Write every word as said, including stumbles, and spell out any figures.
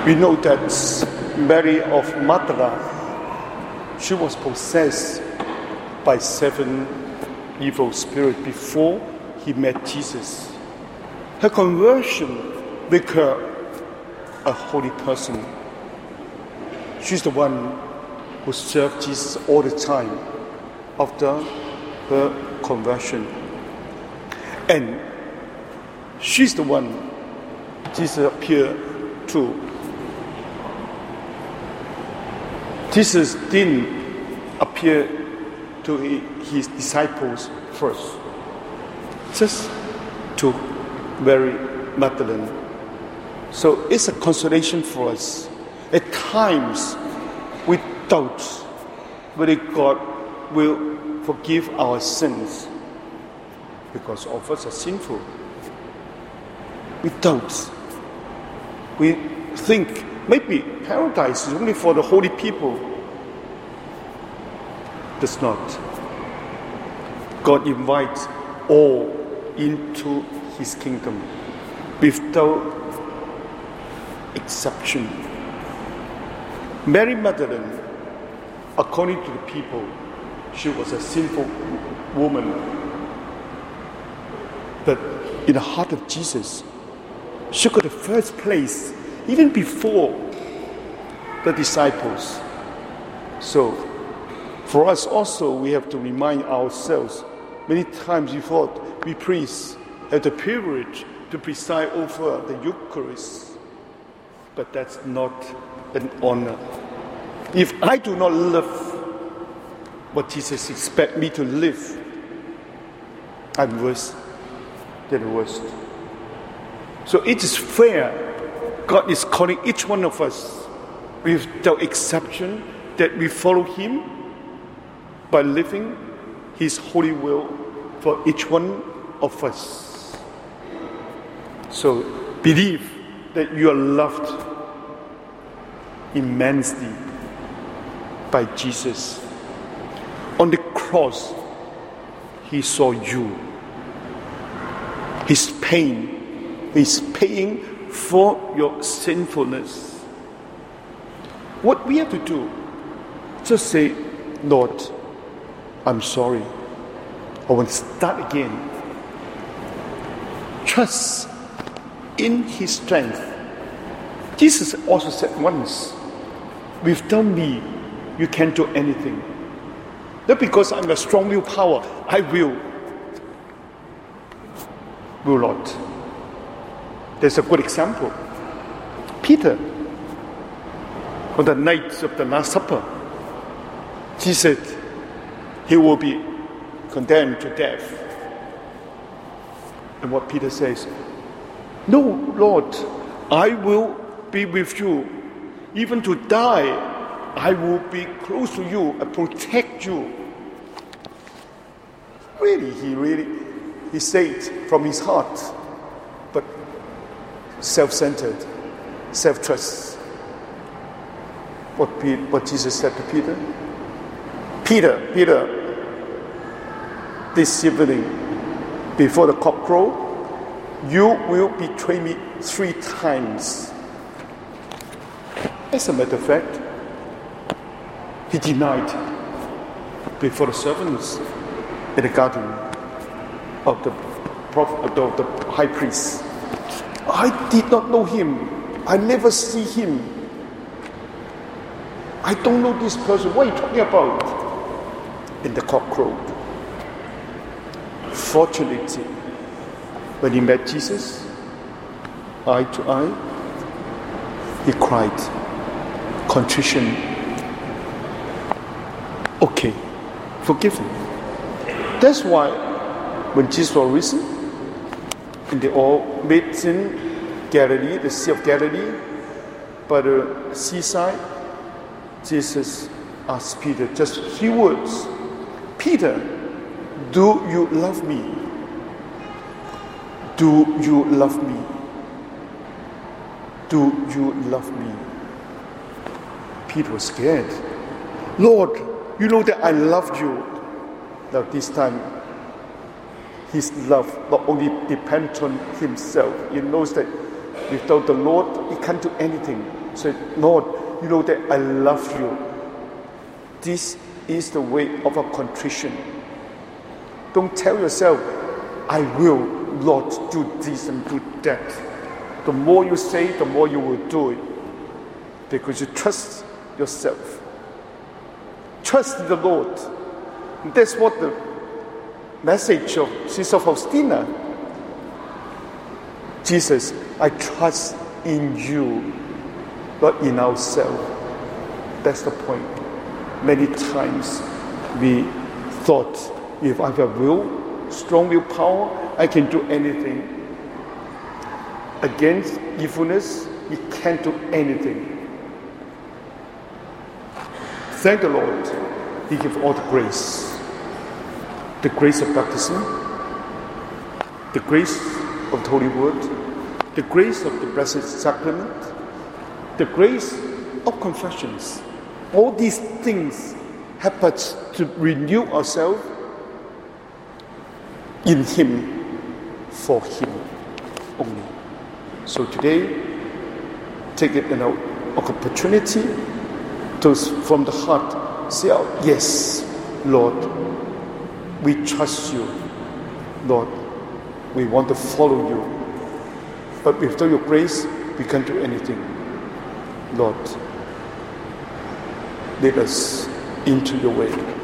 We know that Mary of Magdala, she was possessed by seven evil spirits before he met Jesus. Her conversion made her a holy person. She's the one who served Jesus all the time after her conversion. And she's the one Jesus appeared to. Jesus didn't appear to his disciples first, just to Mary Magdalene. So it's a consolation for us. At times, we doubt whether God will forgive our sins because all of us are sinful. We doubt. We think maybe paradise is only for the holy people. Does not. God invites all into his kingdom without exception. Mary Magdalene, according to the people, she was a sinful woman. But in the heart of Jesus, she got the first place even before the disciples. So, for us also, we have to remind ourselves, many times we thought we priests have the privilege to preside over the Eucharist, but that's not an honor. If I do not live what Jesus expects me to live, I'm worse than the worst. So it is fair. God is calling each one of us, without exception, that we follow him by living his holy will for each one of us. So believe that you are loved immensely by Jesus. On the cross, he saw you. His pain, he's paying for your sinfulness. What we have to do, just say, Lord, I'm sorry. I want to start again. Trust in his strength. Jesus also said once, without me, you can't do anything. Not because I'm a strong willpower, I will. Will not. There's a good example. Peter, on the night of the Last Supper, he said he will be condemned to death. And what Peter says, no, Lord, I will be with you. Even to die, I will be close to you and protect you. Really, he really, he said from his heart, but self-centered, self-trust. What, what Jesus said to Peter? Peter, Peter, this evening, before the cock crow, you will betray me three times. As a matter of fact, he denied before the servants in the garden of the prophet, of the high priest. I did not know him. I never see him. I don't know this person. What are you talking about? And the cock crowed. Fortunately, when he met Jesus, eye to eye, he cried, contrition. Okay, forgive him. That's why when Jesus was risen, and they all met in Galilee, the Sea of Galilee, by the seaside, Jesus asked Peter just three words. Peter, do you love me? Do you love me? Do you love me? Peter was scared. Lord, you know that I loved you. Now this time, his love not only depends on himself. He knows that without the Lord, he can't do anything. Say, Lord, you know that I love you. This is the way of a contrition. Don't tell yourself, I will, Lord, do this and do that. The more you say, the more you will do it. Because you trust yourself. Trust the Lord. And that's what the message of Sister Faustina. Jesus, I trust in you, not in ourselves. That's the point. Many times we thought, if I have a will, strong willpower, I can do anything. Against evilness, you can't do anything. Thank the Lord. He gives all the grace. The grace of baptism, the grace of the Holy Word, the grace of the Blessed Sacrament, the grace of confessions. All these things help us to renew ourselves in Him, for Him only. So today, take it an opportunity to, from the heart, say out, yes, Lord, we trust you. Lord, we want to follow you. But without your grace, we can't do anything. Lord, lead us into your way.